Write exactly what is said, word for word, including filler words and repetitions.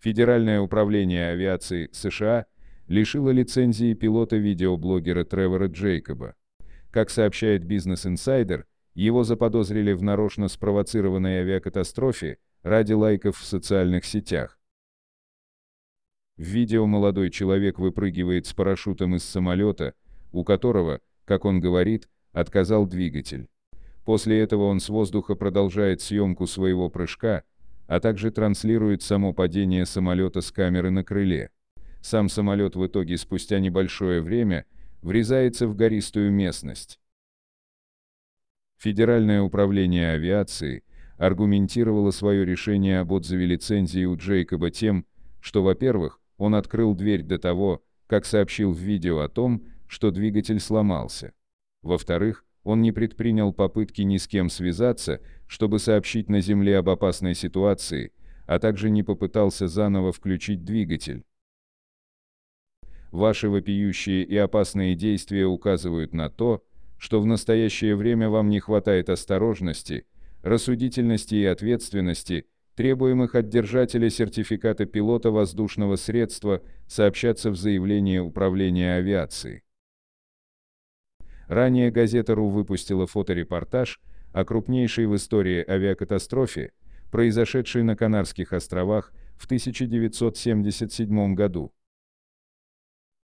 Федеральное управление авиации США лишило лицензии пилота-видеоблогера Тревора Джейкоба. Как сообщает Business Insider, его заподозрили в нарочно спровоцированной авиакатастрофе ради лайков в социальных сетях. В видео молодой человек выпрыгивает с парашютом из самолета, у которого, как он говорит, отказал двигатель. После этого он с воздуха продолжает съемку своего прыжка, а также транслирует само падение самолета с камеры на крыле. Сам самолет в итоге спустя небольшое время врезается в гористую местность. Федеральное управление авиации аргументировало свое решение об отзыве лицензии у Джейкоба тем, что, во-первых, он открыл дверь до того, как сообщил в видео о том, что двигатель сломался. Во-вторых, он не предпринял попытки ни с кем связаться, чтобы сообщить на земле об опасной ситуации, а также не попытался заново включить двигатель. Ваши вопиющие и опасные действия указывают на то, что в настоящее время вам не хватает осторожности, рассудительности и ответственности, требуемых от держателя сертификата пилота воздушного средства, сообщаться в заявлении Управления авиации. Ранее газета РУ выпустила фоторепортаж о крупнейшей в истории авиакатастрофе, произошедшей на Канарских островах в тысяча девятьсот семьдесят седьмом году.